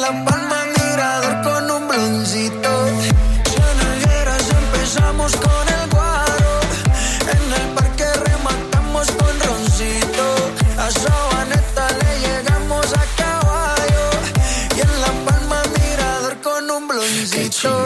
La Palma Mirador con un bloncito. Cianagueras empezamos con el guaro. En el parque rematamos con roncito. A Sabaneta le llegamos a caballo. Y en La Palma Mirador con un bloncito.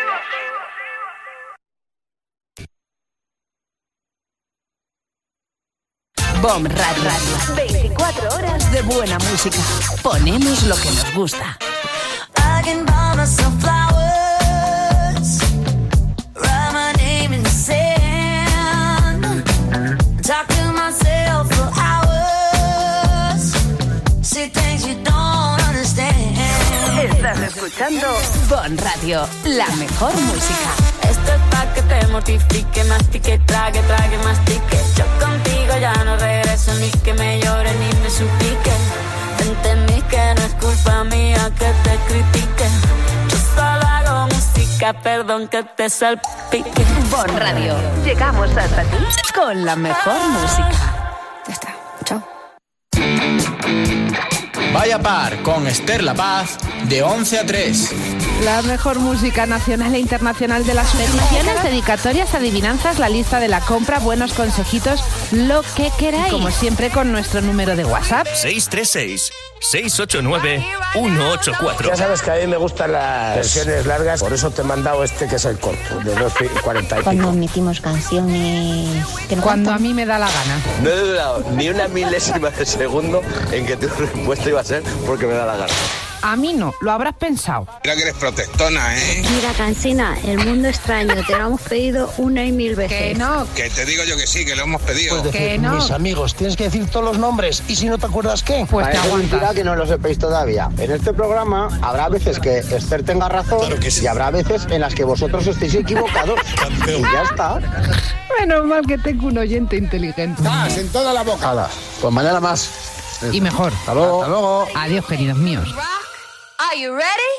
Bomb Radio. 24 horas de buena música. Ponemos lo que nos gusta. I can buy myself flowers, write my name in the sand, talk to myself for hours, see things you don't understand. Estás escuchando Bomb Radio, la mejor música. Esto es pa' que te mortifique, mastique, trague, mastique. Yo contigo ya no regreso, ni que me llore ni me suplique. Entendí que no es culpa mía que te critique. Yo solo hago música, perdón que te salpique. Bomb Radio, llegamos hasta ti con la mejor música. Ya está, chao. Vaya par con Esther La Paz de 11 a 3. La mejor música nacional e internacional de las peticiones, dedicatorias, adivinanzas, la lista de la compra, buenos consejitos, lo que queráis. Como siempre con nuestro número de WhatsApp. 636-689-184. Ya sabes que a mí me gustan las versiones largas, por eso te he mandado este que es el corto, de 2:40. Cuando metimos canciones... Cuando a mí me da la gana. No he dudado ni una milésima de segundo en que tu respuesta iba a ser porque me da la gana. A mí no, lo habrás pensado. Mira que eres protestona, ¿eh? Mira, Cansina, el mundo extraño, te lo hemos pedido 1,000 veces. Que no. Que te digo yo que sí, que lo hemos pedido. Puedes decir, que no. mis amigos, tienes que decir todos los nombres, y si no te acuerdas, ¿qué? Pues te aguantas. Que no lo sepáis todavía. En este programa habrá veces que Esther tenga razón, claro que sí, y habrá veces en las que vosotros estéis equivocados. Y ya está. Menos mal que tengo un oyente inteligente. En toda la boca. Hala, pues mañana más. Y mejor. Hasta luego. Hasta luego. Adiós, queridos míos. Are you ready?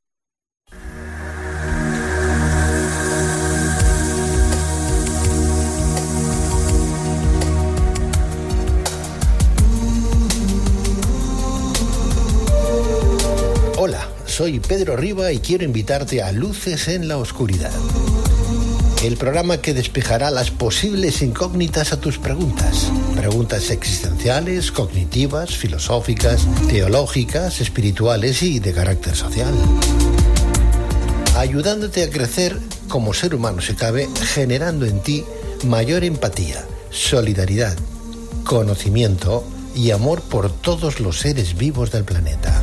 Hola, soy Pedro Riba y quiero invitarte a Luces en la Oscuridad. El programa que despejará las posibles incógnitas a tus preguntas. Preguntas existenciales, cognitivas, filosóficas, teológicas, espirituales y de carácter social. Ayudándote a crecer como ser humano si cabe, generando en ti mayor empatía, solidaridad, conocimiento y amor por todos los seres vivos del planeta.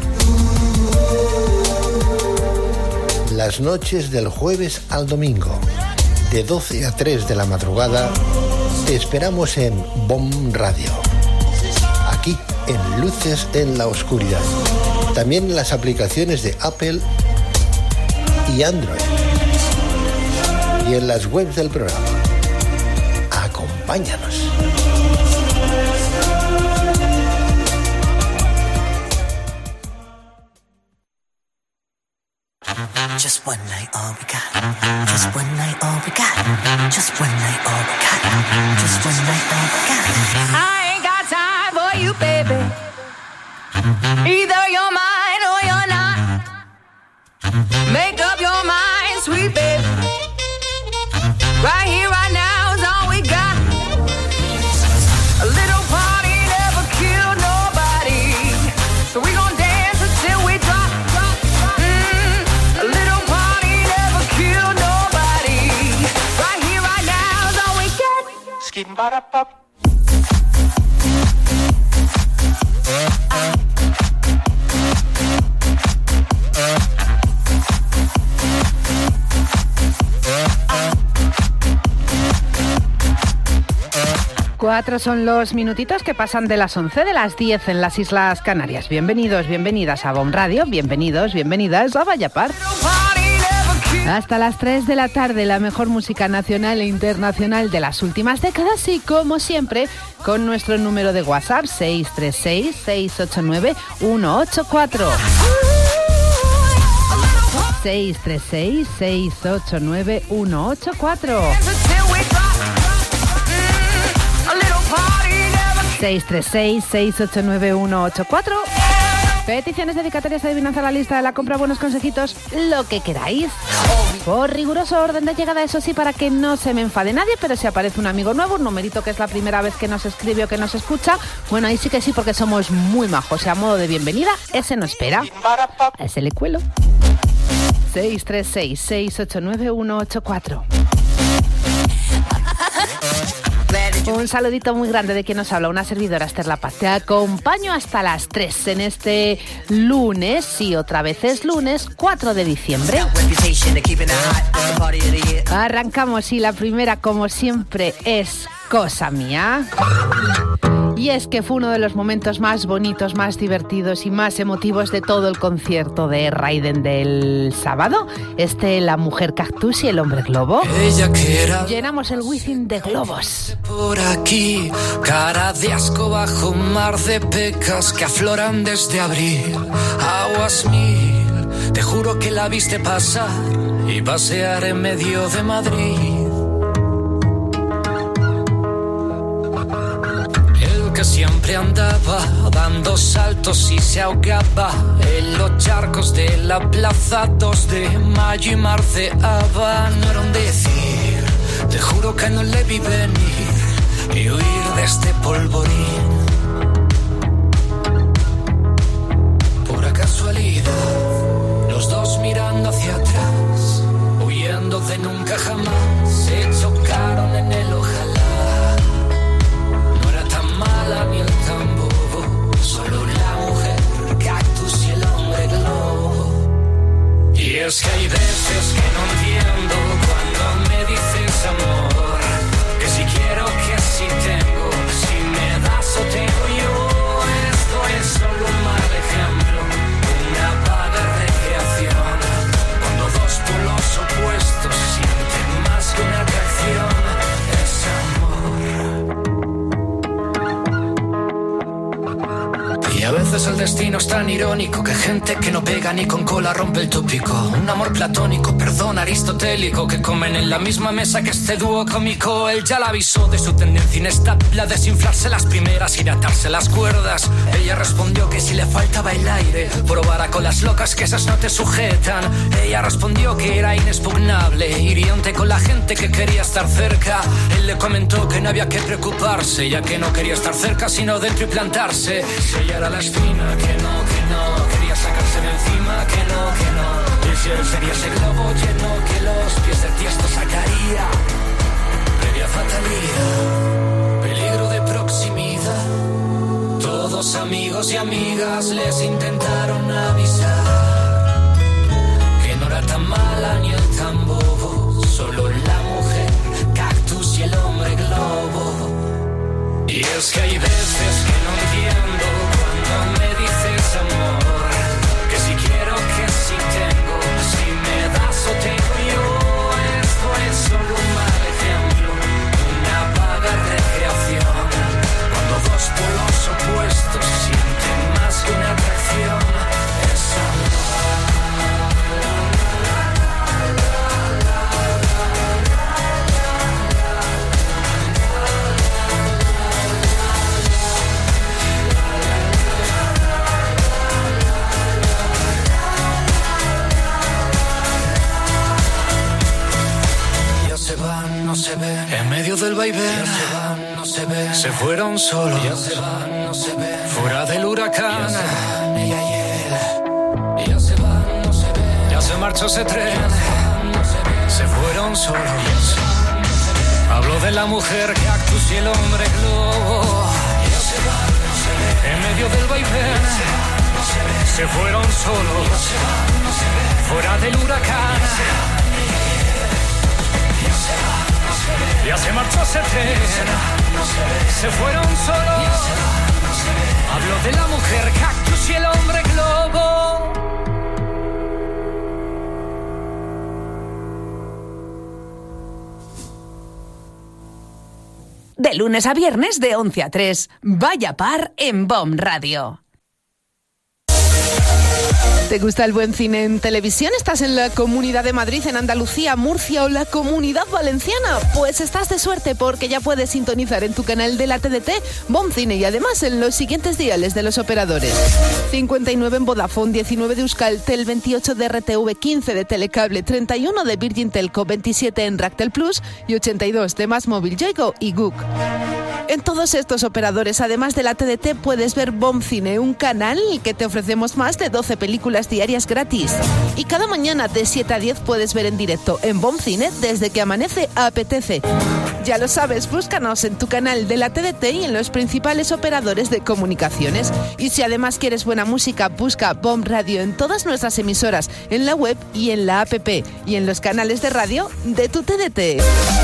Las noches del jueves al domingo, de 12 a 3 de la madrugada, te esperamos en Bomb Radio. Aquí, en Luces en la Oscuridad. También en las aplicaciones de Apple y Android. Y en las webs del programa. Acompáñanos. Just one night, all we got. Just one night, all we got. Just one night, all we got. Just one night, all we got. I ain't got time for you, baby. Either you're mine or you're not. Make up your mind, sweet baby. Right here, right now is all we got. A little party never killed nobody, so we gon' dance until we drop. A little party never killed nobody. Right here, right now is all we got. Skin para pop. Cuatro son los minutitos que pasan de las 11 de las 10 en las Islas Canarias. Bienvenidos, bienvenidas a Bomb Radio, bienvenidos, bienvenidas a Vaya Par. Hasta las 3 de la tarde, la mejor música nacional e internacional de las últimas décadas y, como siempre, con nuestro número de WhatsApp 636-689-184. 636-689-184. 636-689-184 Peticiones, dedicatorias, adivinanza, la lista de la compra, buenos consejitos, lo que queráis. Por riguroso orden de llegada, eso sí, para que no se me enfade nadie, pero si aparece un amigo nuevo, un numerito que es la primera vez que nos escribe o que nos escucha, bueno, ahí sí que sí, porque somos muy majos y a modo de bienvenida, ese no espera. A ese le cuelo. 636-689-184. Un saludito muy grande de quien nos habla, una servidora, Esther La Paz. Te acompaño hasta las 3 en este lunes, sí, otra vez es lunes, 4 de diciembre. Arrancamos y la primera, como siempre, es cosa mía. Y es que fue uno de los momentos más bonitos, más divertidos y más emotivos de todo el concierto de Raiden del sábado. La mujer cactus y el hombre globo. Llenamos el Wizzing de globos. Por aquí, cara de asco bajo un mar de pecas que afloran desde abril. Aguas mil, te juro que la viste pasar y pasear en medio de Madrid. Que siempre andaba dando saltos y se ahogaba en los charcos de la plaza 2 de Mayo y marceaba. No era un decir, te juro que no le vi venir y huir de este polvorín. Pura casualidad, los dos mirando hacia atrás, huyendo de nunca jamás, se chocaron en el ojalá. Ni el tambo, solo la mujer cactus y el hombre globo. Y es que hay veces que no entiendo cuando me dices amor, que si quiero, que si tengo, si me das o tengo yo. Esto es solo un mal ejemplo, una vaga recreación, cuando dos polos opuestos sienten más que una atracción. Es amor. Y a veces el destino es tan irónico que gente que no pega ni con cola rompe el tópico. Un amor platónico, perdón, aristotélico, que comen en la misma mesa que este dúo cómico. Él ya la avisó de su tendencia inestable a desinflarse las primeras y atarse las cuerdas. Ella respondió que si le faltaba el aire, probara con las locas que esas no te sujetan. Ella respondió que era inexpugnable, hiriente con la gente que quería estar cerca. Él le comentó que no había que preocuparse, ya que no quería estar cerca sino dentro y plantarse. Si ella era la espina, que no, quería sacarse de encima, que no. Y si él sería ese globo lleno que los pies del tiesto sacaría. Previa fatalidad, peligro de proximidad. Todos amigos y amigas les intentaron avisar que no era tan mala ni el tan bobo, solo la mujer cactus y el hombre globo. Y es que hay veces que no entiendo cuando me dices amor, que si quiero, que si tengo, si me das o tengo yo. Esto es solo un mal ejemplo, una vaga recreación, cuando dos polos opuestos sienten más que una atracción. Es amor. No se ven, en medio del vaivén, ya se van, no se ven, se fueron solos, ya se van, no se ven, fuera del huracán, ya se van, ella y él, ya se van, no se ven, ya se marchó ese tren, ya se van, no se ven, se fueron solos, ya se van, no se ven, hablo de la mujer cactus y el hombre globo, ya se van, no se ven, en medio del vaivén, ya se van, no se ven, se fueron solos, ya se van, no se ven, fuera del huracán, ya se van, ya se marchó ese tren, se fueron solos. Hablo de la mujer cactus y el hombre globo. De lunes a viernes de 11 a 3, Vaya Par en BOM Radio. ¿Te gusta el buen cine en televisión? ¿Estás en la Comunidad de Madrid, en Andalucía, Murcia o la Comunidad Valenciana? Pues estás de suerte porque ya puedes sintonizar en tu canal de la TDT Bon Cine y además en los siguientes diales de los operadores. 59 en Vodafone, 19 de Euskaltel, 28 de RTV, 15 de Telecable, 31 de Virgin Telco, 27 en Ractel Plus y 82 de Más Móvil, Yoigo y Guk. En todos estos operadores, además de la TDT, puedes ver Bon Cine, un canal que te ofrecemos más de 12 películas diarias gratis. Y cada mañana de 7 a 10 puedes ver en directo en Bon Cine desde que amanece a apetece. Ya lo sabes, búscanos en tu canal de la TDT y en los principales operadores de comunicaciones. Y si además quieres buena música, busca Bon Radio en todas nuestras emisoras, en la web y en la app y en los canales de radio de tu TDT.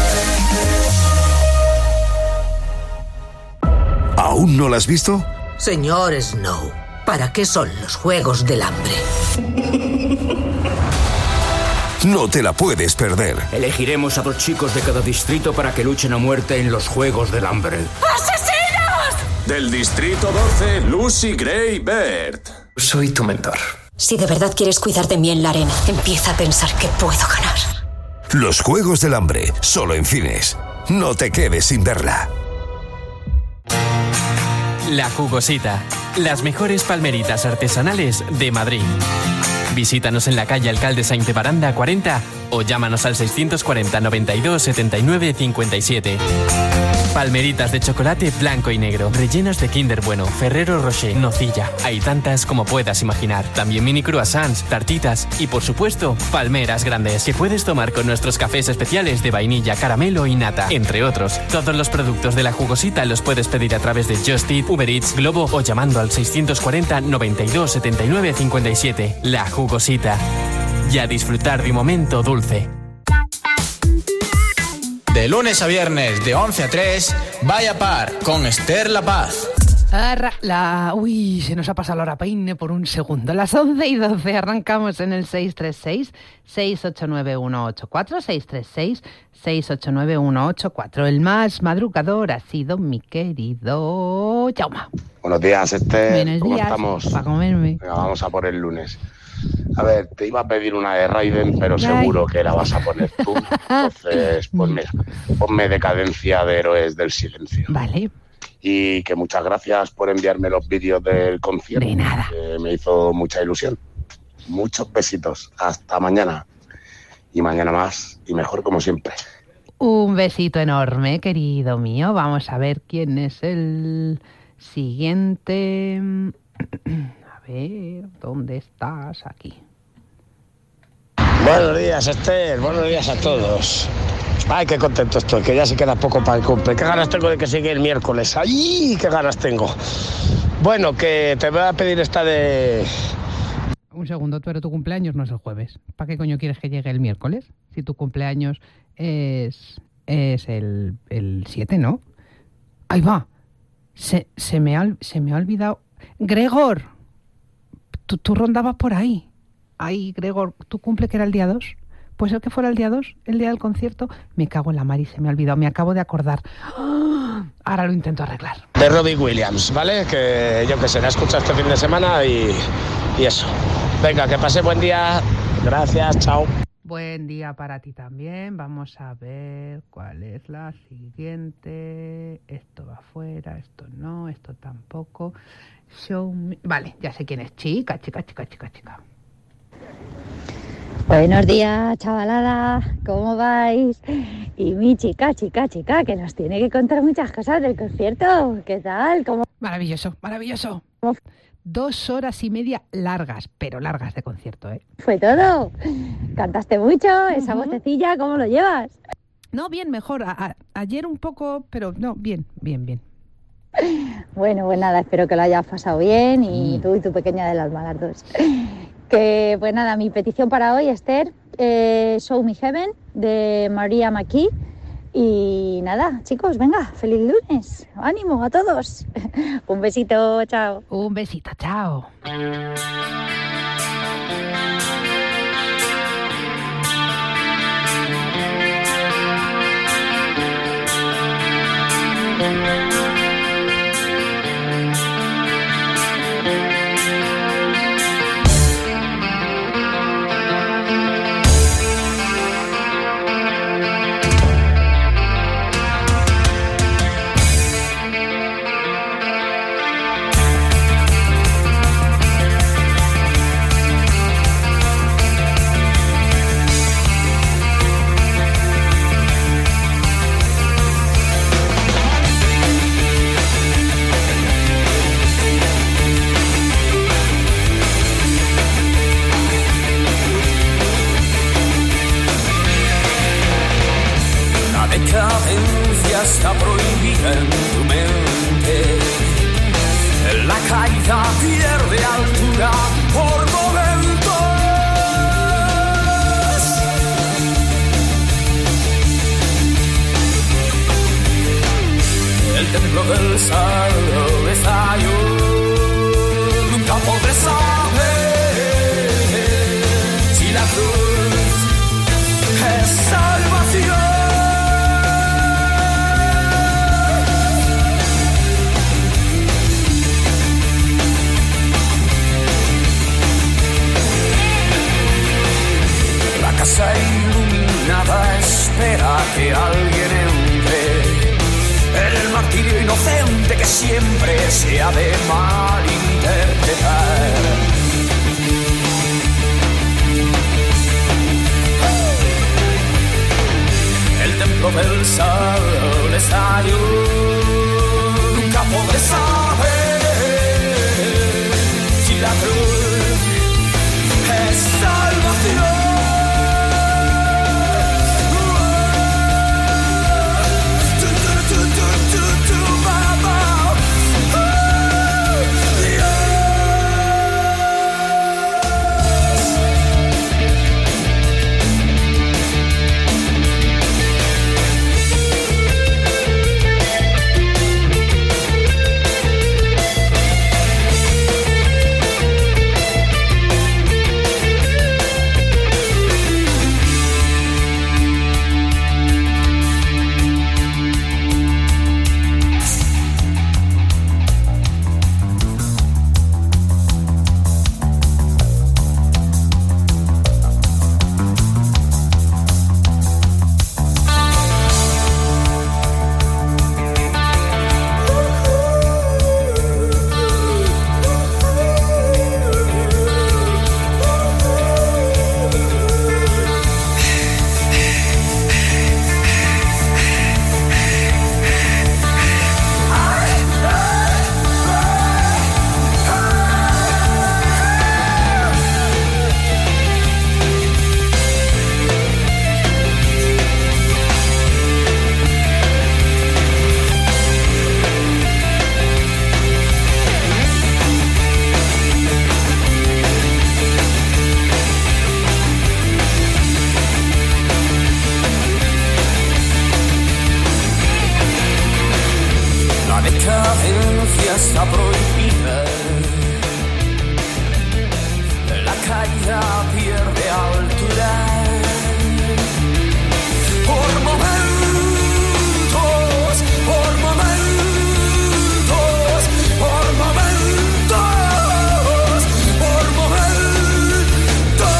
¿Aún no la has visto? Señor Snow, ¿para qué son los Juegos del Hambre? No te la puedes perder. Elegiremos a 2 chicos de cada distrito para que luchen a muerte en los Juegos del Hambre. ¡Asesinos! Del distrito 12, Lucy Gray Bird. Soy tu mentor. Si de verdad quieres cuidar de mí en la arena, empieza a pensar que puedo ganar. Los Juegos del Hambre, solo en cines. No te quedes sin verla. La Jugosita, las mejores palmeritas artesanales de Madrid. Visítanos en la calle Alcalde Sainte Baranda 40 o llámanos al 640 92 79 57. Palmeritas de chocolate blanco y negro, rellenas de Kinder Bueno, Ferrero Rocher, nocilla. Hay tantas como puedas imaginar. También mini croissants, tartitas y, por supuesto, palmeras grandes que puedes tomar con nuestros cafés especiales de vainilla, caramelo y nata, entre otros. Todos los productos de La Jugosita los puedes pedir a través de Just Eat, Uber Eats, Globo o llamando al 640 92 79 57. La Jugosita. Y a disfrutar de un momento dulce. De lunes a viernes, de 11 a 3, Vaya Par, con Esther La Paz. Uy, se nos ha pasado la hora peine por un segundo. Las 11:12 arrancamos en el 636-689-184, 636-689-184. El más madrugador ha sido mi querido Jauma. Buenos días, Esther. Buenos ¿Cómo días. estamos? Para comerme. Venga, vamos a por el lunes. A ver, te iba a pedir una de Raiden, pero seguro que la vas a poner tú. Entonces, pues mira, ponme Decadencia de Héroes del Silencio. Vale. Y que muchas gracias por enviarme los vídeos del concierto. De nada. Que me hizo mucha ilusión. Muchos besitos. Hasta mañana. Y mañana más y mejor como siempre. Un besito enorme, querido mío. Vamos a ver quién es el siguiente. A ver, ¿dónde estás? Aquí. Buenos días, Esther. Buenos días a todos. Ay, qué contento estoy, que ya se queda poco para el cumple. Qué ganas tengo de que siga el miércoles. ¡Ay, qué ganas tengo! Bueno, que te voy a pedir esta de... Un segundo, pero tu cumpleaños no es el jueves. ¿Para qué coño quieres que llegue el miércoles? Si tu cumpleaños es el 7, ¿no? Ahí va. Se me ha olvidado. Gregor, tú rondabas por ahí. Ay, Gregor, ¿tu cumple que era el día 2? Pues el que fuera el día 2, el día del concierto, me cago en la mar y se me ha olvidado, me acabo de acordar. ¡Oh! Ahora lo intento arreglar. De Robbie Williams, ¿vale? Que yo que sé, la he escuchado este fin de semana y eso. Venga, que pase buen día. Gracias, chao. Buen día para ti también. Vamos a ver cuál es la siguiente. Esto va afuera, esto no, esto tampoco. Show me... Vale, ya sé quién es. Chica. Buenos días, chavalada, ¿cómo vais? Y mi chica, que nos tiene que contar muchas cosas del concierto. ¿Qué tal? ¿Cómo? Maravilloso. 2 horas y media largas, pero largas de concierto, ¿eh? Fue todo. ¿Cantaste mucho? ¿Esa vocecilla cómo lo llevas? No, bien, mejor. Ayer un poco, pero no, bien. Bueno, pues nada, espero que lo hayas pasado bien y tú y tu pequeña del alma, las dos. Que, pues nada, mi petición para hoy, Esther, Show Me Heaven, de Maria McKee. Y nada, chicos, venga, feliz lunes. Ánimo a todos. Un besito, chao. Un besito, chao. está prohibida en tu mente. La caída pierde altura por momentos. El templo del saldo estalló. Nunca podré saber si la cruz es salvación. La casa iluminada espera que alguien entre. El martirio inocente que siempre se ha de malinterpretar. El templo del sol estalló. Nunca podré saber si la cruz es salvación. Está prohibida. La caída pierde altura. Por momentos, por momentos, por momentos, por momentos.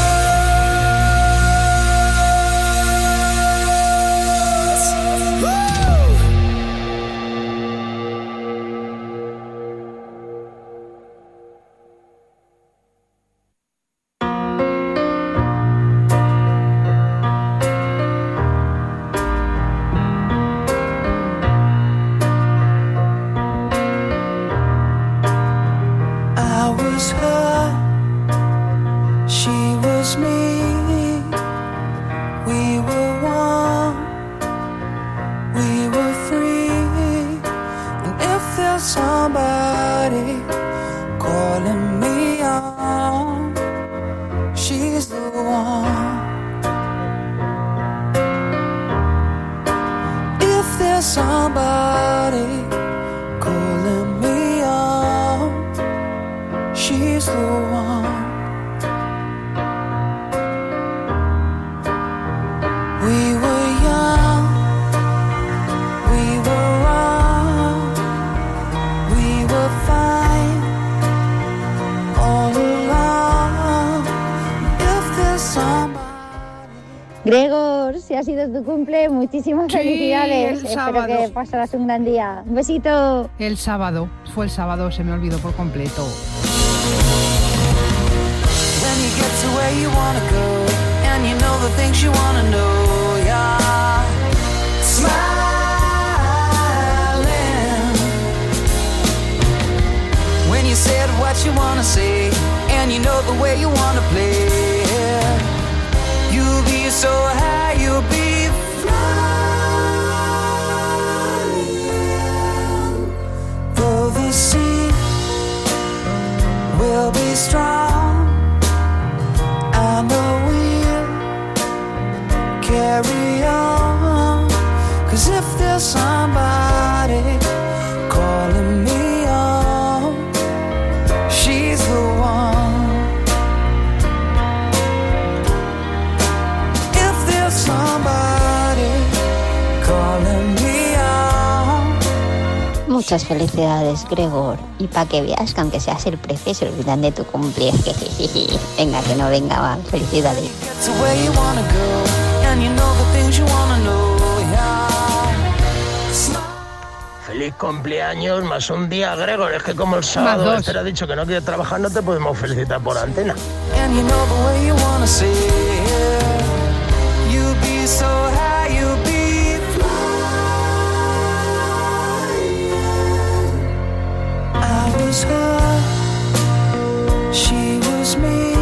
Gregor, si ha sido tu cumple, muchísimas felicidades. El Espero sábado. que pasarás un gran día. Un besito. El sábado, fue el sábado, se me olvidó por completo. When you get to where you wanna go, and you know the things you wanna know, yeah. Smiling. When you said what you wanna say, and you know the way you wanna play. You'll be so high, you'll be flying. be strong. I know we'll carry on. 'Cause if there's somebody calling me on, she's the one. If there's somebody calling me on. Muchas felicidades, Gregor. Y pa' que veas que aunque seas el precio, se olvidan de tu cumpleaños. Venga, que no venga, va. Felicidades. It's the way you wanna go, and you know the things you wanna know, yeah. Feliz cumpleaños, más un día, Gregor. Es que como el sábado te ha dicho que no quiere trabajar, no te podemos felicitar por antena. And you know the way you wanna say it. You'll be so high, you'll be flying. I was her, she was me.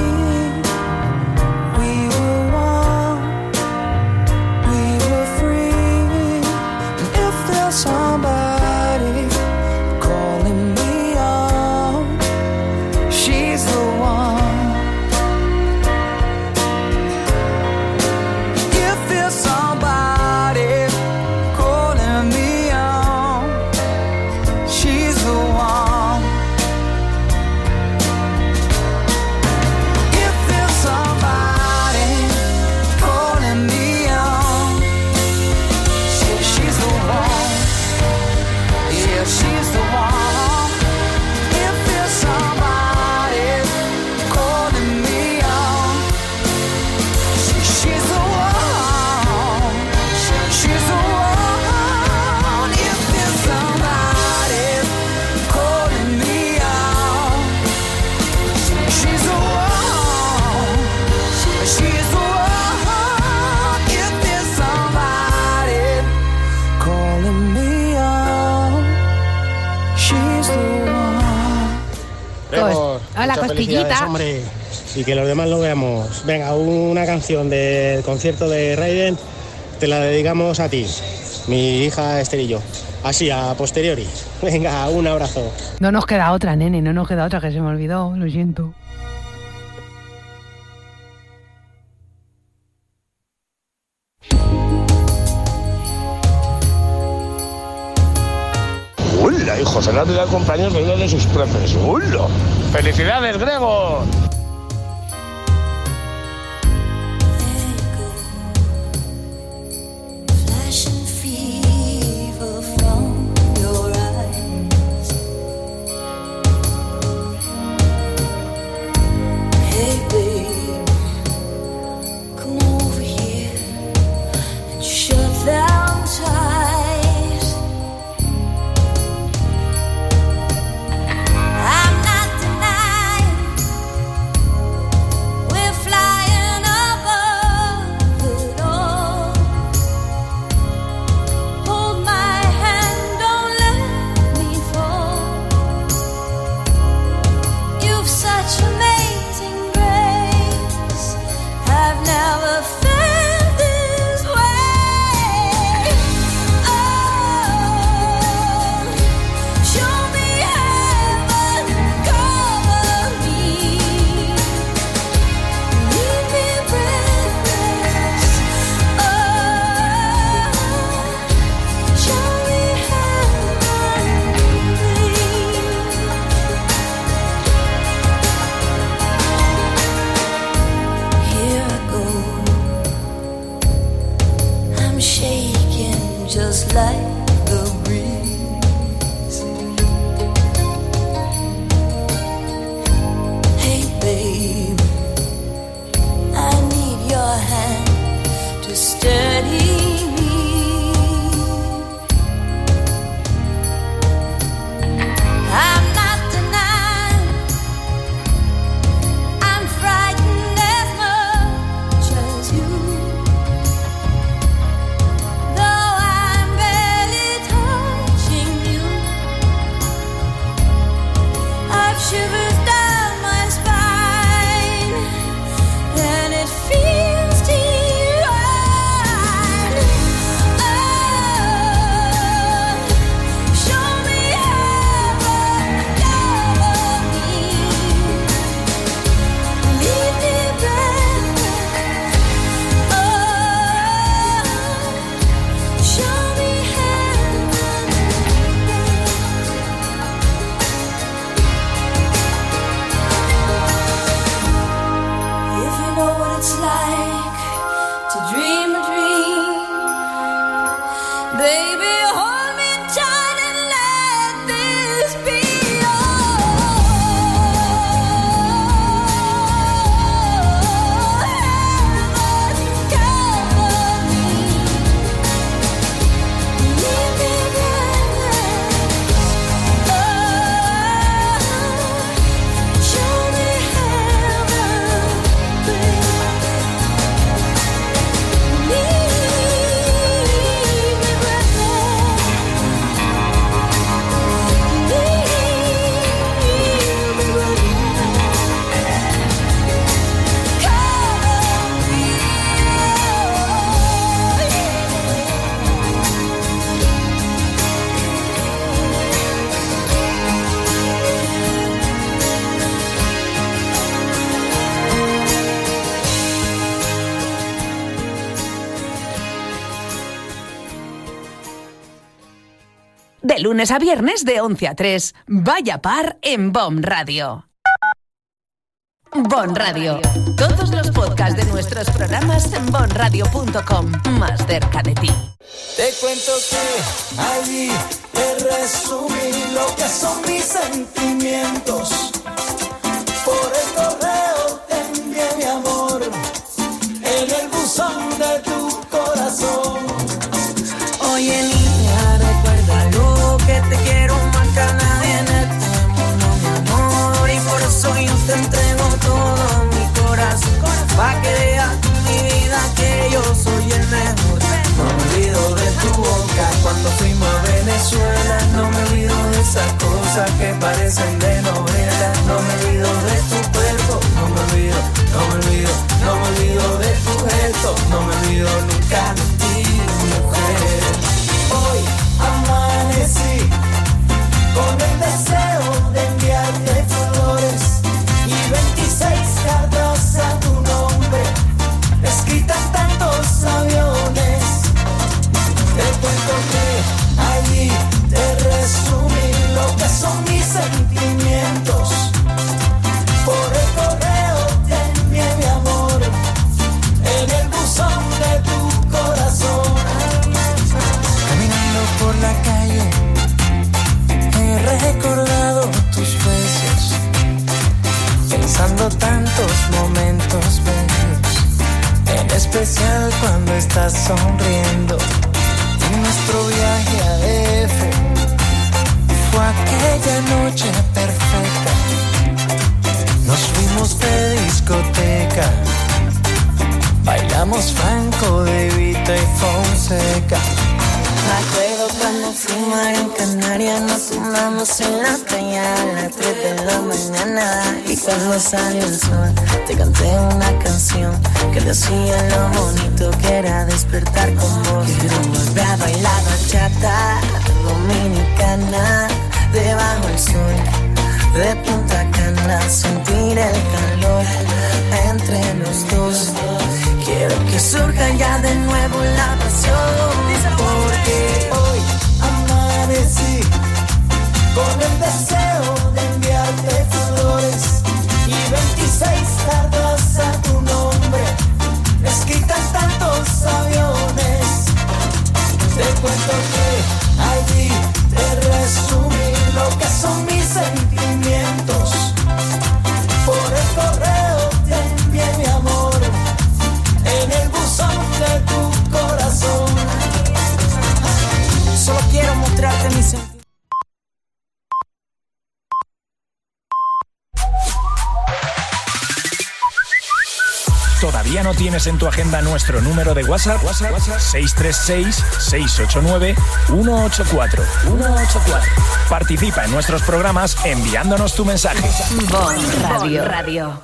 We were one, we were free. And if there's somebody calling me on, she's the one. If there's somebody calling me on, she's the one. If there's somebody calling me on, she's the one. Yeah, she's the one. If there's somebody calling me on, she's the one. She's the one. If there's somebody calling me on, she's the one. She's the one. If there's somebody calling me on, she's the one. Hola, muchas costillita. felicidades, hombre. Y que los demás lo veamos. Venga, una canción del concierto de Raiden te la dedicamos a ti, mi hija Esther y yo. Así, a posteriori. Venga, un abrazo. No nos queda otra, nene, no nos queda otra, que se me olvidó, lo siento. ¡Hola, hijo! Fernando de cumpleaños venido de sus profes. ¡Hola! ¡Felicidades, Gregor! Flashing fever from your eyes. Hey babe, come over here and shut down tight. I'm not denying we're flying above it all. Hold my hand, don't let me fall. You've such amazing grace. I've never felt this way. Oh, show me heaven, cover me, leave me breathless. Oh, show me heaven, please. Here I go. I'm shaking just like the breeze. Hey babe, I need your hand to steady me. I'm not denying I'm frightened as much as you. Though I'm barely touching you, I've shivers down my spine, and it feels divine. De lunes a viernes de 11 a 3. Vaya par en BOM Radio. BOM Radio. Todos los podcasts de nuestros programas en bomradio.com. Más cerca de ti. Te cuento que allí te resumí lo que son mis sentimientos. Por el correo te envié mi amor en el buzón de tu corazón. Oye niña, recuerda lo que te quiero más que a nadie en este mundo, mi amor. Y por eso yo te entrego todo mi corazón, pa' que veas mi vida que yo soy el mejor. No me olvido de tu boca cuando fuimos a Venezuela. No me olvido de esas cosas que parecen de novela. No me olvido de tu cuerpo, no me olvido, no me olvido, no me olvido de tu gesto. No me olvido nunca de ti, mujer. Hoy amanecí con el deseo de enviarte flores y 26 cartas a tu nombre, escritas en tantos aviones. Te cuento que allí te resumí lo que son mis sentimientos. Por el correo te envié mi amor en el buzón de tu corazón. Caminando por la calle he recordado tus besos, pensando tantos momentos bellos, en especial cuando estás sonriendo. En nuestro viaje a DF fue aquella noche perfecta. Nos fuimos de discoteca, bailamos Franco, De Vita y Fonseca. Me acuerdo cuando fuimos a Gran Canaria, nos sumamos en la playa a las 3 de la mañana. Y cuando salió el sol, te canté una canción que decía lo bonito que era despertar con vos. Quiero volver a bailar bachata dominicana, debajo del sol de Punta Cana, sentir el calor entre los dos. Quiero que surja ya de nuevo la pasión, porque hoy amanecí con el deseo de enviarte flores y 26 cartas a tu nombre, escritas en tantos aviones. Te cuento que allí te resumí lo que son mis sentimientos. Por el correo te envié mi amor en el buzón de tu corazón. Solo quiero mostrarte mis sentimientos. ¿Todavía no tienes en tu agenda nuestro número de WhatsApp? 636-689-184. Participa en nuestros programas enviándonos tu mensaje. BOM Radio.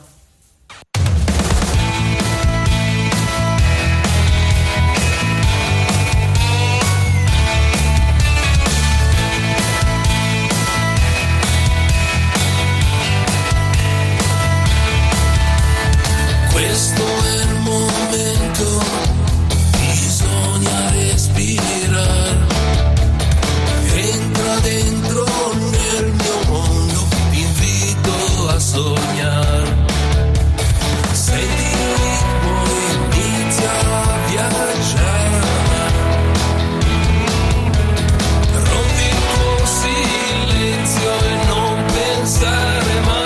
Questo è il momento, bisogna respirare. Entra dentro nel mio mondo, ti invito a sognare. Senti il ritmo, inizia a viaggiare. Rompi il tuo silenzio e non pensare mai.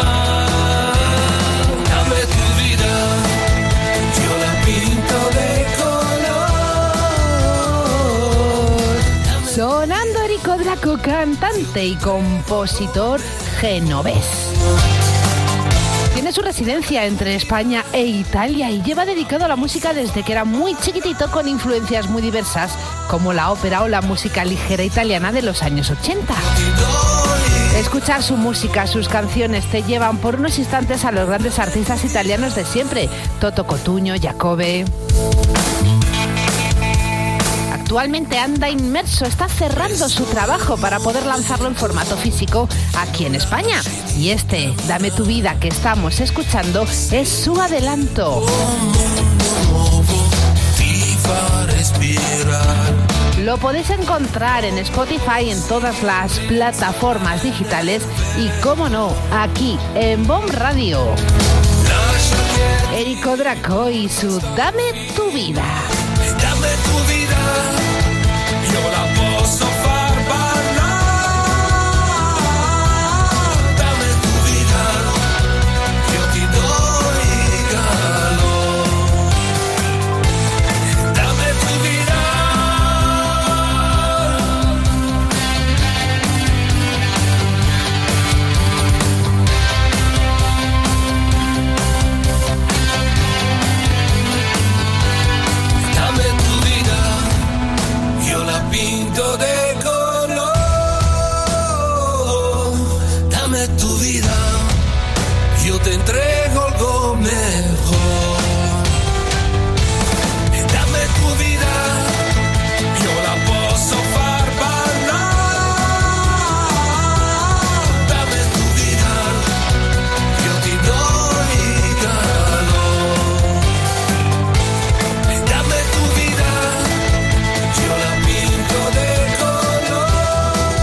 Sonando Erico Draco, cantante y compositor genovés. Tiene su residencia entre España e Italia y lleva dedicado a la música desde que era muy chiquitito, con influencias muy diversas como la ópera o la música ligera italiana de los años 80. Escuchar su música, sus canciones, te llevan por unos instantes a los grandes artistas italianos de siempre: Toto Cutugno, Giacobbe. Actualmente anda inmerso, está cerrando su trabajo para poder lanzarlo en formato físico aquí en España. Y este, Dame tu vida, que estamos escuchando, es su adelanto. Lo podéis encontrar en Spotify, en todas las plataformas digitales y, cómo no, aquí en BOM Radio. Érico Draco y su Dame tu vida. Dame tu vida, yo la posso far ballare. Dame tu vida, yo ti doy calor. Dame tu vida. Dame tu vida, yo la pinto de color. Dame tu vida, yo te entrego algo mejor. Dame tu vida, yo la posso far ballare. Dame tu vida, yo ti doy calor. Dame tu vida, yo la pinto de color.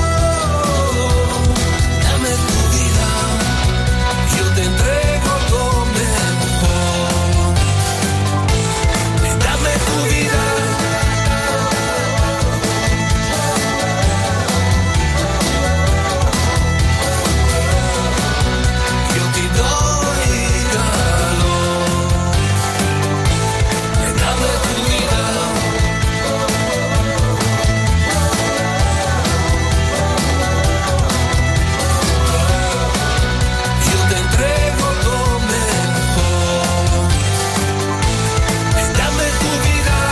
Dame tu vida, yo te entrego algo mejor. Dame tu vida. Yo te doy calor. Dame tu vida. Yo te entrego lo mejor. Dame tu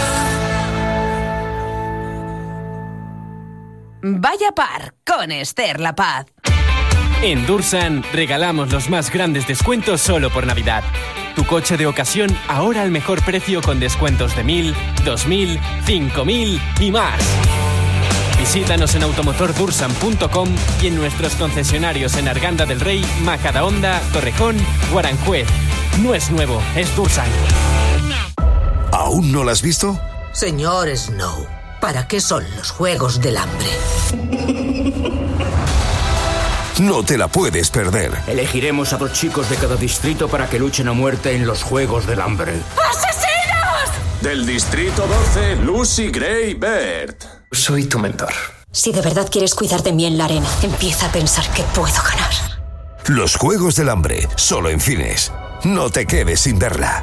vida. Vaya par con Esther La Paz. En Dursan regalamos los más grandes descuentos solo por Navidad. Tu coche de ocasión ahora al mejor precio con descuentos de 1.000, 2.000, 5.000 y más. Visítanos en automotordursan.com y en nuestros concesionarios en Arganda del Rey, Majadahonda, Torrejón o Aranjuez. No es nuevo, es Dursan. ¿Aún no la has visto? Señor Snow, ¿para qué son los Juegos del Hambre? No te la puedes perder. Elegiremos a 2 chicos de cada distrito para que luchen a muerte en los Juegos del Hambre. ¡Asesinos! Del distrito 12, Lucy Gray Baird. Soy tu mentor. Si de verdad quieres cuidar de mí en la arena, empieza a pensar que puedo ganar. Los Juegos del Hambre, solo en cines. No te quedes sin verla.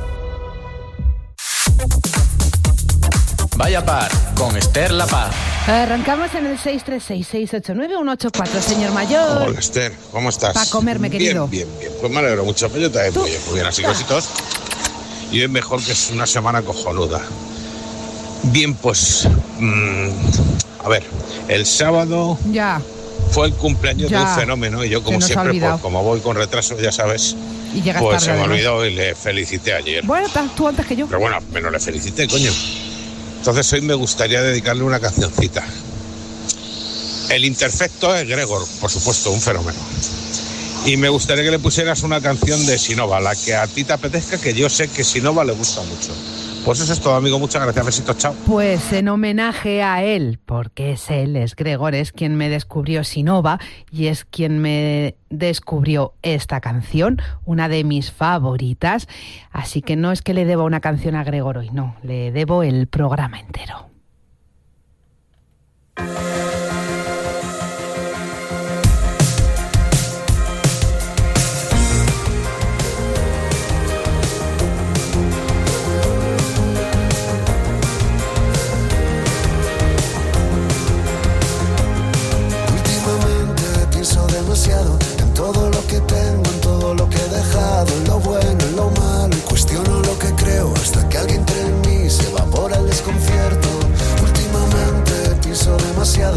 Vaya par con Esther La Paz. Arrancamos en el 636-689-184, señor mayor. Hola, Esther, ¿cómo estás? Pa' comerme, querido. Bien. Pues me alegro mucho. Pues yo también muy bien, así cositos. Y hoy mejor, que es una semana cojonuda. Bien, pues... a ver, el sábado Ya. fue el cumpleaños Ya. de un fenómeno. Y yo, como Se nos ha siempre, olvidado. pues, como voy con retraso, ya sabes, Y llegas pues tarde, se me además. olvidó y le felicité ayer. Bueno, tú antes que yo. Pero bueno, menos le felicité, coño. Entonces hoy me gustaría dedicarle una cancioncita. El imperfecto es Gregor, por supuesto, un fenómeno. Y me gustaría que le pusieras una canción de Sinova, la que a ti te apetezca, que yo sé que Sinova le gusta mucho. Pues eso es todo, amigo. Muchas gracias. Besitos, chao. Pues en homenaje a él, porque es él, es Gregor, es quien me descubrió Sinova y es quien me descubrió esta canción, una de mis favoritas. Así que no es que le deba una canción a Gregor hoy, no, le debo el programa entero. Pienso demasiado en todo lo que tengo, en todo lo que he dejado, en lo bueno, en lo malo, y cuestiono lo que creo hasta que alguien entre en mí se evapora el desconcierto. Últimamente pienso demasiado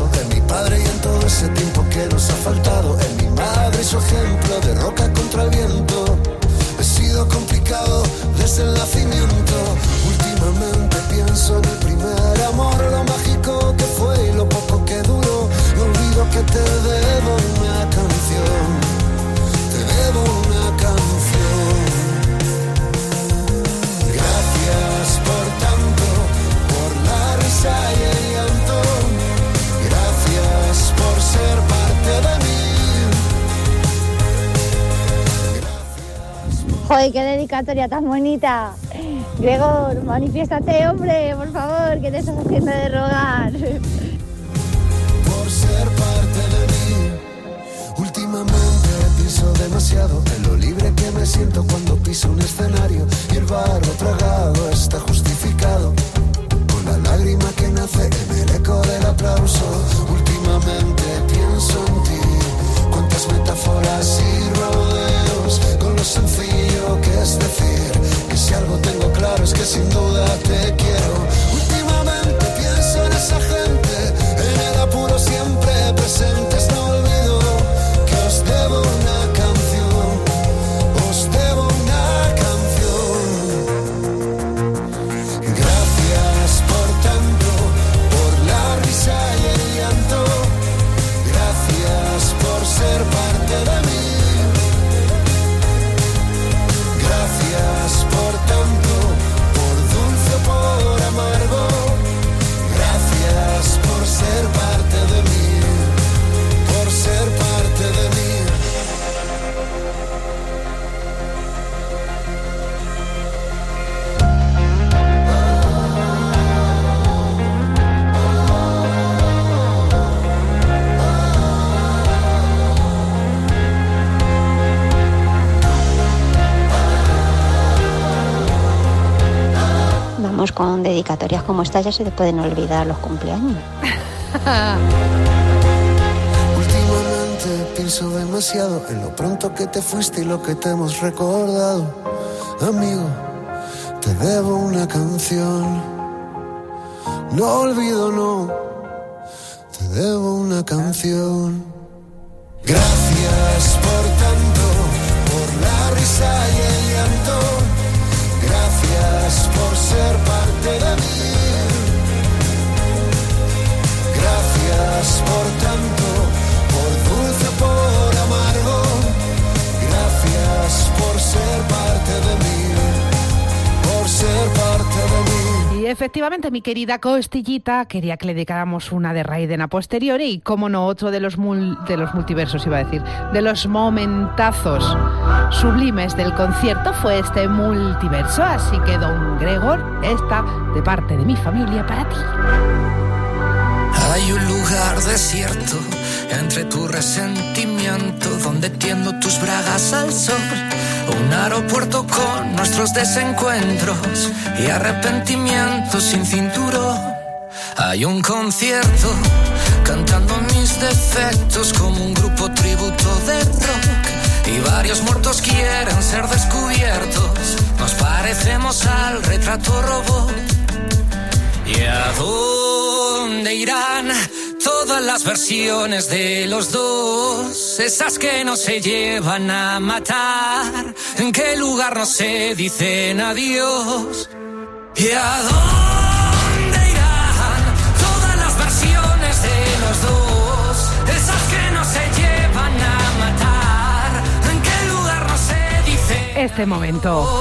Joder, qué dedicatoria tan bonita. Gregor, manifiéstate, hombre, por favor, que te estás haciendo de rogar. Por ser parte de mí, últimamente pienso demasiado en lo libre que me siento cuando piso un escenario y el barro tragado está justificado con la lágrima que nace en el eco del aplauso. Últimamente pienso en ti, cuántas metáforas y rodeos con lo sencillo que es decir que si algo tengo claro es que sin duda te quiero. Últimamente pienso en esa gente, en el apuro siempre presentes, no olvido que os debo una canción, os debo una canción. Gracias por tanto, por la risa y el llanto, gracias por ser parte de mí. Gracias por tanto, por dulce o por amargo. Gracias por ser parte de mí, por ser parte de mí. Vamos, con dedicatorias como esta ya se te pueden olvidar los cumpleaños. Últimamente pienso demasiado en lo pronto que te fuiste y lo que te hemos recordado. Amigo, te debo una canción. No olvido, no, te debo una canción. Gracias por tanto, por la risa y el llanto. Gracias por ser parte de mí. Gracias por tanto, por dulce o por amargo. Gracias por ser parte de mí, por ser parte de mí. Y efectivamente, mi querida Costillita quería que le dedicáramos una de Raiden a posteriori y, como no, otro de los multiversos, iba a decir, de los momentazos sublimes del concierto fue este multiverso. Así que, don Gregor, esta de parte de mi familia para ti. Hay un lugar desierto entre tu resentimiento donde tiendo tus bragas al sol. Un aeropuerto con nuestros desencuentros y arrepentimientos sin cinturón. Hay un concierto cantando mis defectos como un grupo tributo de rock. Y varios muertos quieren ser descubiertos. Nos parecemos al retrato robot. ¿Y a dónde irán todas las versiones de los dos? Esas que no se llevan a matar. ¿En qué lugar no se dicen adiós? ¿Y a dónde irán todas las versiones de los dos? Esas que no se llevan a matar. ¿En qué lugar no se dicen este momento?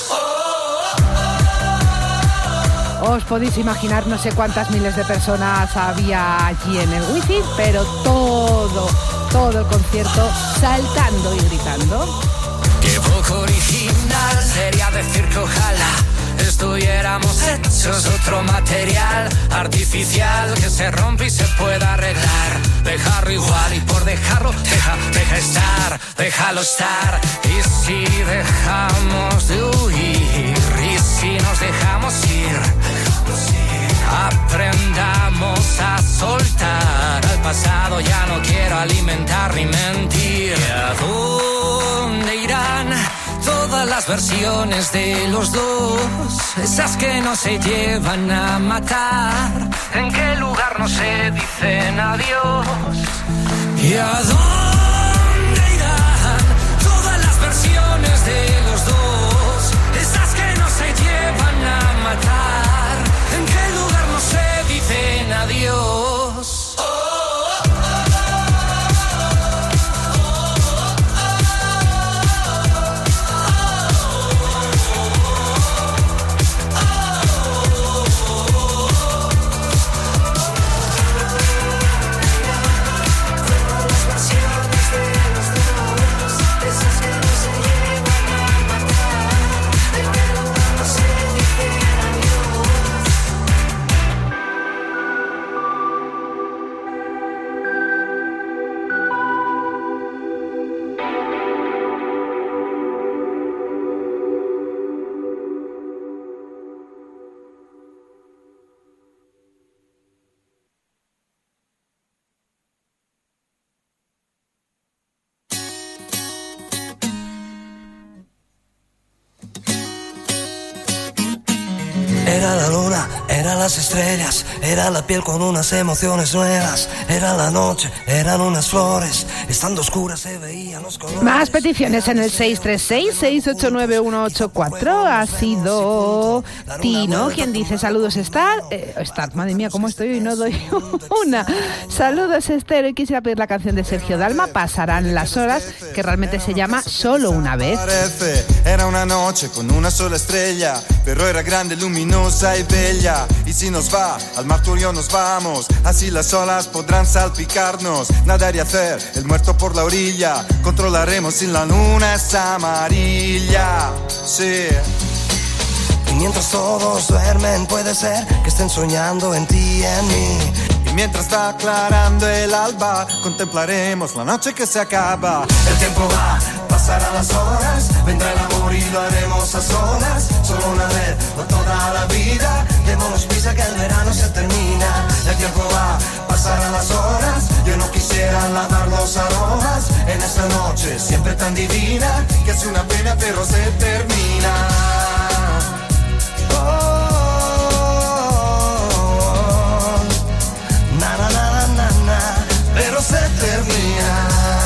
Os podéis imaginar, no sé cuántas miles de personas había allí en el wifi, pero todo el concierto saltando y gritando. Qué poco original sería decir que ojalá estuviéramos hechos de otro material artificial que se rompe y se pueda arreglar. Dejarlo igual y por dejarlo, deja estar, déjalo estar. Y si dejamos de huir, y si nos dejamos ir, aprendamos a soltar al pasado, ya no quiero alimentar ni mentir. ¿A dónde irán todas las versiones de los dos? Esas que no se llevan a matar. ¿En qué lugar no se dicen adiós? ¿Y a dónde irán todas las versiones de los dos? Esas que no se llevan a matar. ¿En qué lugar no se dicen adiós? Era la luna, eran las estrellas, era la piel con unas emociones nuevas, era la noche, eran unas flores, estando oscuras se veían los colores. Más peticiones en el 636-689-184. Ha sido Tino quien dice: saludos Star. Madre mía, cómo estoy y no doy una. Saludos Esther, y quisiera pedir la canción de Sergio Dalma, Pasarán las horas, que realmente se llama Solo una vez. Era una noche con una sola estrella, pero era grande, luminosa y bella. Y si nos va, al martirio nos vamos, así las olas podrán salpicarnos. Nadar y hacer el muerto por la orilla, controlaremos si la luna es amarilla. Sí. Y mientras todos duermen, puede ser que estén soñando en ti y en mí. Y mientras va aclarando el alba, contemplaremos la noche que se acaba. El tiempo va, pasarán las horas, vendrá el amor y lo haremos a solas. Solo una vez, no toda la vida, démonos prisa que el verano se termina. El tiempo va, pasarán las horas, yo no quisiera lavar los aromas en esta noche siempre tan divina, que es una pena pero se termina. Pero se termina.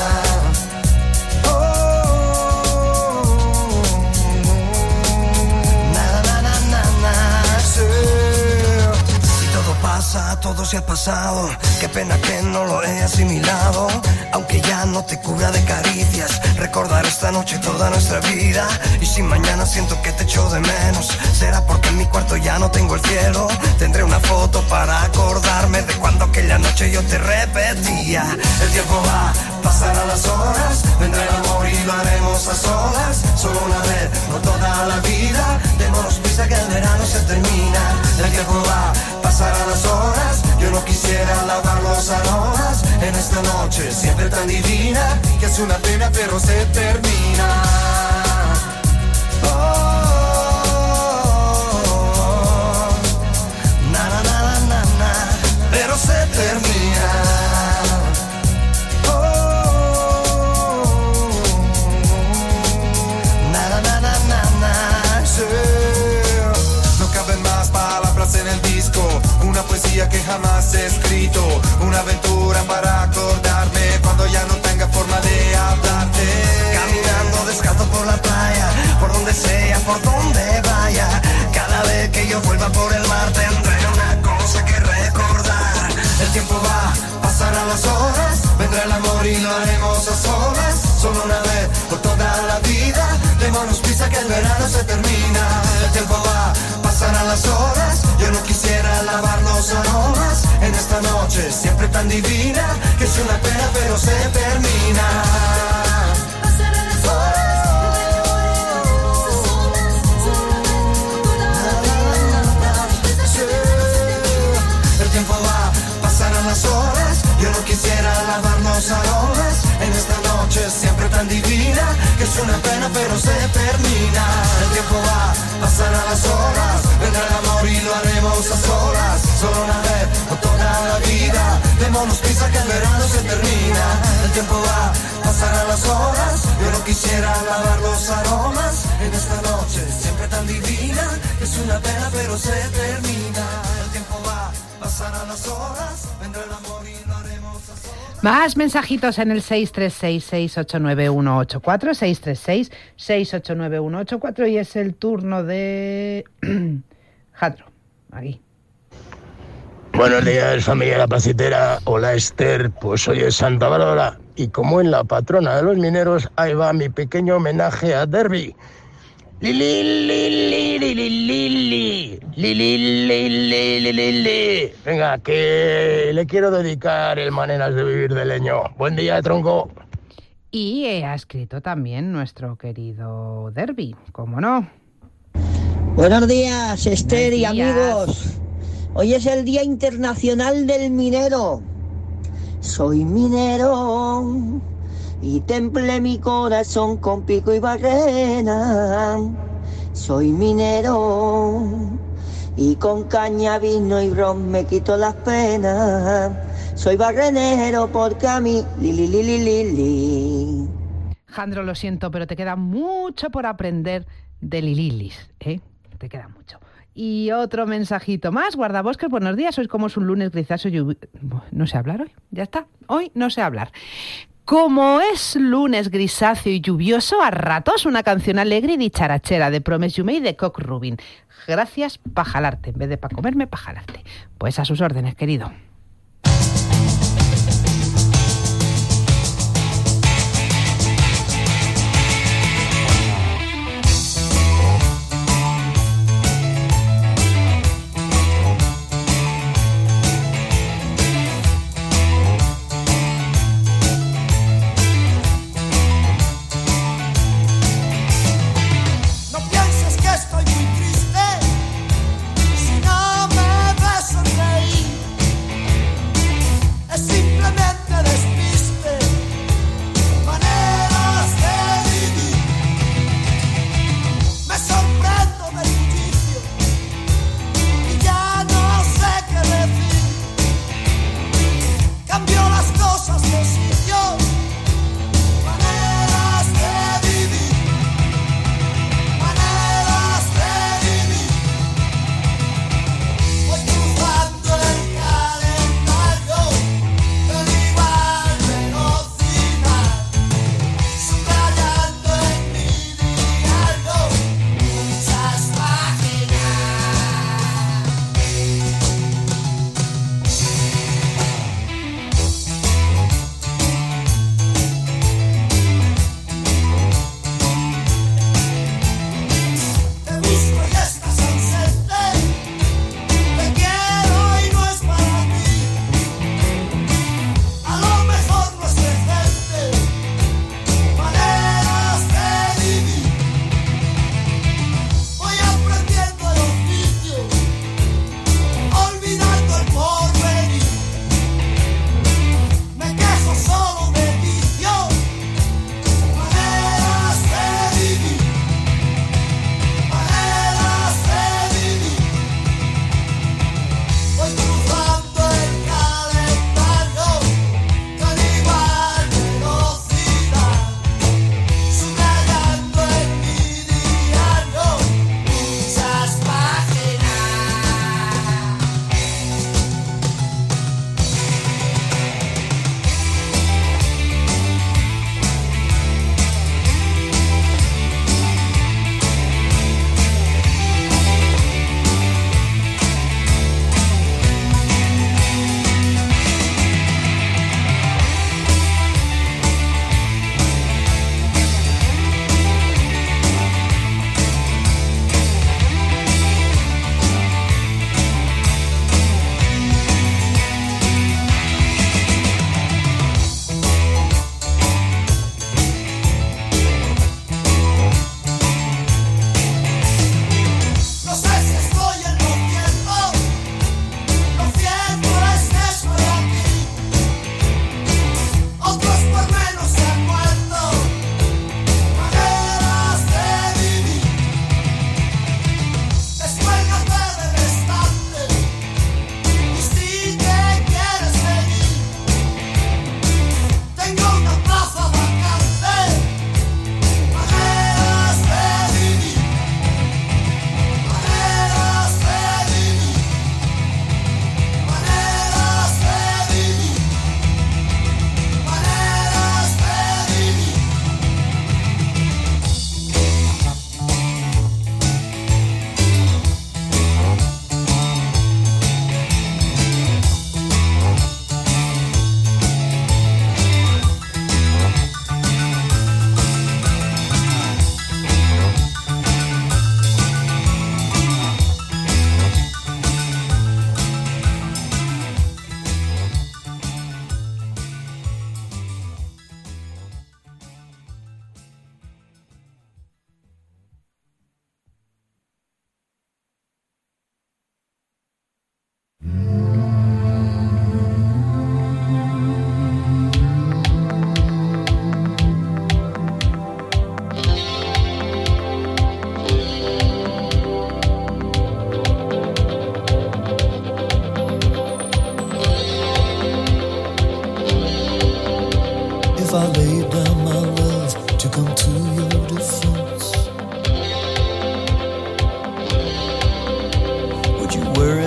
Si todo pasa, todo se ha pasado. Qué pena que no lo he asimilado. Aunque ya no te cubra de caricias, recordar esta noche toda nuestra vida. Y si mañana siento que te echo de menos, será porque en mi cuarto ya no tengo el cielo. Tendré una foto para acordarme de cuando aquella noche yo te repetía. El tiempo va, pasarán las horas, vendrá el amor y lo haremos a solas. Solo una vez, no toda la vida, démonos prisa que el verano se termina. El tiempo va, pasarán las horas, yo no quisiera lavar los aromas en esta noche siempre tan divina, que es una pena pero se termina. Pero se termina. No caben más palabras en el disco, una poesía que jamás he escrito, una aventura para acordarme cuando ya no tenga forma de hablarte. Caminando descalzo por la playa, por donde sea, por donde vaya, cada vez que yo vuelva por el mar tendré una cosa que recordar. El tiempo va, pasarán las horas, vendrá el amor y lo haremos a solas. Solo una vez por toda la vida, démonos prisa que el verano se termina. El tiempo va, pasarán las horas, yo no quisiera lavar los aromas en esta noche siempre tan divina, que es una pena pero se termina. El tiempo va, pasarán las horas, yo no quisiera lavar los aromas en esta noche siempre tan divina, que es una pena pero se termina. El tiempo va, pasarán las horas, vendrá el amor y lo haremos a solas. Solo una vez, no toda la vida, démonos prisa que el verano se termina. El tiempo va, pasarán las horas, yo no quisiera lavar los aromas en esta noche siempre tan divina, que es una pena pero se termina. El tiempo va, pasarán las horas, vendrá el amor y lo haremos a solas. Más mensajitos en el 636-689-184, 636-689-184, y es el turno de Jandro, aquí. Buenos días, familia La Placitera. Hola, Esther. Pues hoy es Santa Bárbara y como en la patrona de los mineros, ahí va mi pequeño homenaje a Derby. Lili, lili, lili, lili, lili, lili, lili. Venga, que le quiero dedicar el Maneras de Vivir de Leño. Buen día, tronco. Y ha escrito también nuestro querido Derby, ¿cómo no? Buenos días, Esther y amigos. Hoy es el Día Internacional del Minero. Soy minero y templé mi corazón con pico y barrena. Soy minero y con caña, vino y ron me quito las penas. Soy barrenero porque a mí li. Jandro, lo siento, pero te queda mucho por aprender de Lililis, ¿eh? Te queda mucho. Y otro mensajito más. Guardabosques, buenos días. Hoy como es un lunes grisáceo lluvioso... No sé hablar hoy, ya está. Hoy no sé hablar. Como es lunes grisáceo y lluvioso, a ratos una canción alegre y dicharachera de Promise You May de Cock Rubin. Gracias pa' jalarte, en vez de pa' comerme, pa' jalarte. Pues a sus órdenes, querido. Estoy muy triste si no me ves sonreír.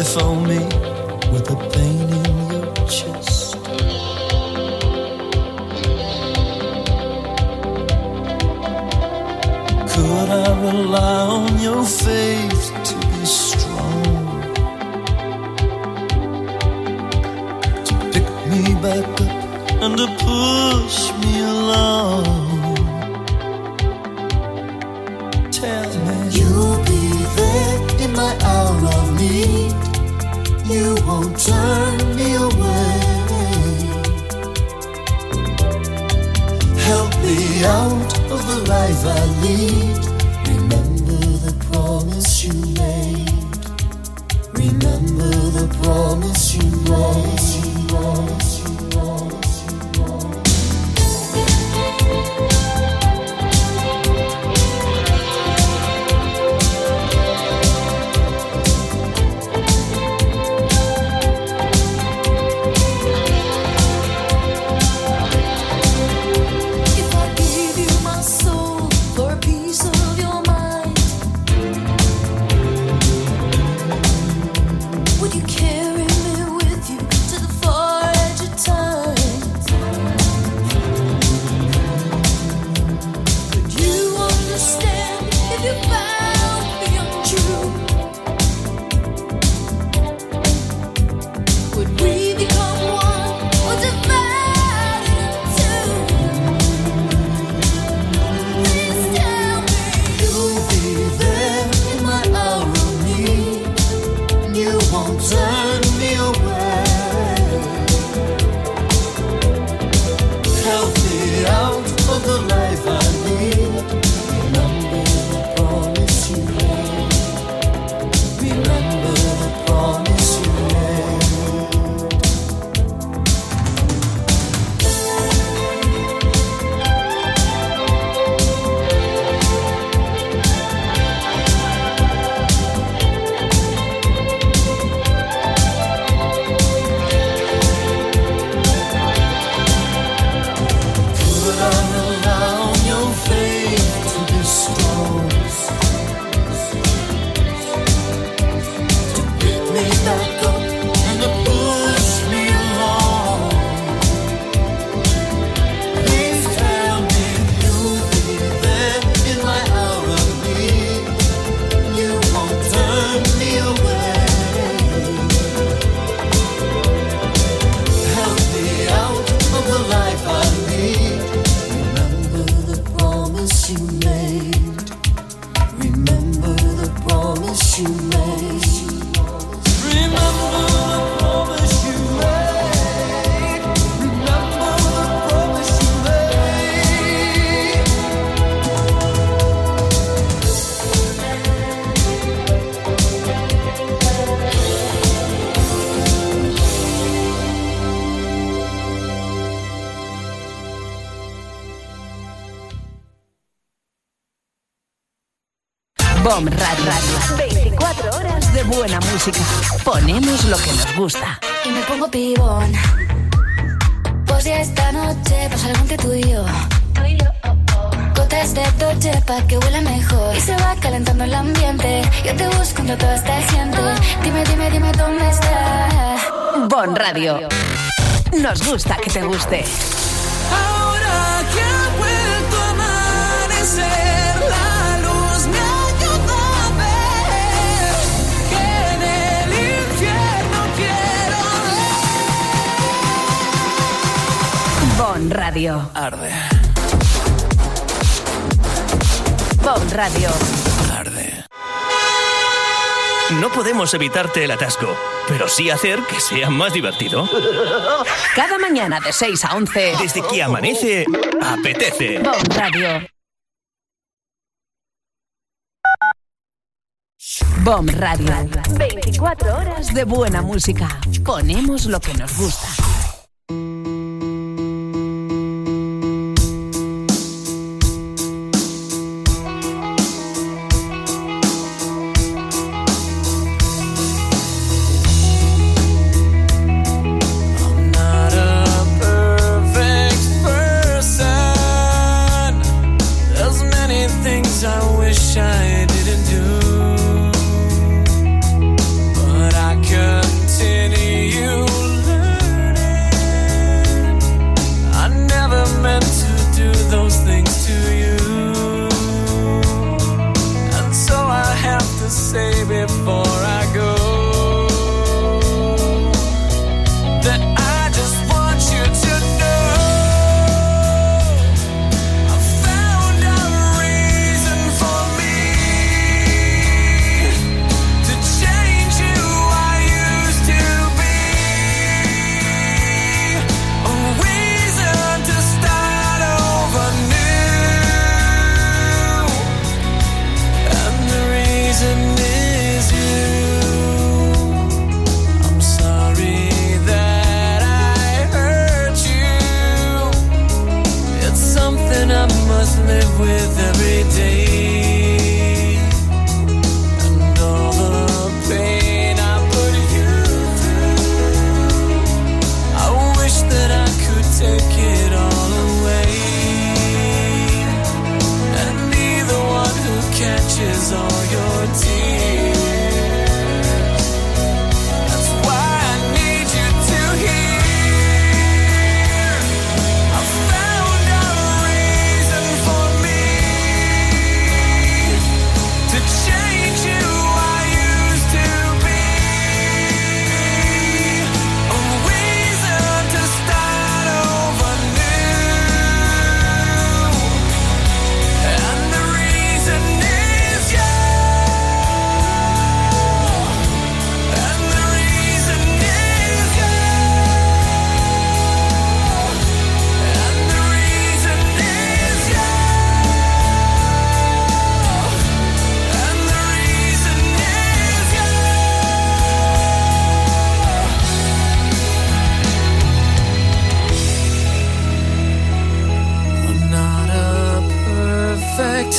for me with the pain in your chest. Could I rely on your faith to be strong, to pick me back up and to push me along? Tell me you'll be there in my hour of need. You won't turn me away. Help me out of the life I lead. Remember the promise you made. Remember the promise you made. BOM Radio. 24 horas de buena música. Ponemos lo que nos gusta. Y me pongo pibón. Pues ya esta noche pasa algo entre tú y yo. Gotas de Dolce pa' que huela mejor. Y se va calentando el ambiente. Yo te busco entre toda esta gente. Dime, dime, dime dónde estás. BOM Radio. Nos gusta que te guste. Ahora que ha vuelto a amanecer, la luz me ayuda a ver que en el infierno quiero ver. BOM Radio. Arde. BOM Radio. Arde. No podemos evitarte el atasco, pero sí hacer que sea más divertido. Cada mañana de 6 a 11. Desde que amanece, apetece. BOM Radio. BOM Radio. 24 horas de buena música. Ponemos lo que nos gusta. I didn't do, but I could before I go. That I just want you to know I found a reason for me to change who I used to be. A reason to start over new. And the reason is you. I'm sorry that I hurt you. It's something I must live with every day. And all the pain I put you through, I wish that I could take it all away and be the one who catches all your tears. That's why I need you to hear. I found a reason for me to change who I used to be. A reason to start over new. And the reason is you. And the reason is you. And the reason is you. And the reason is you. I'm not a perfect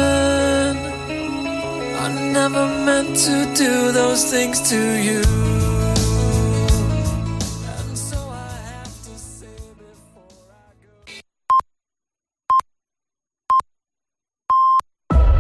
person. I never meant to do those things to you.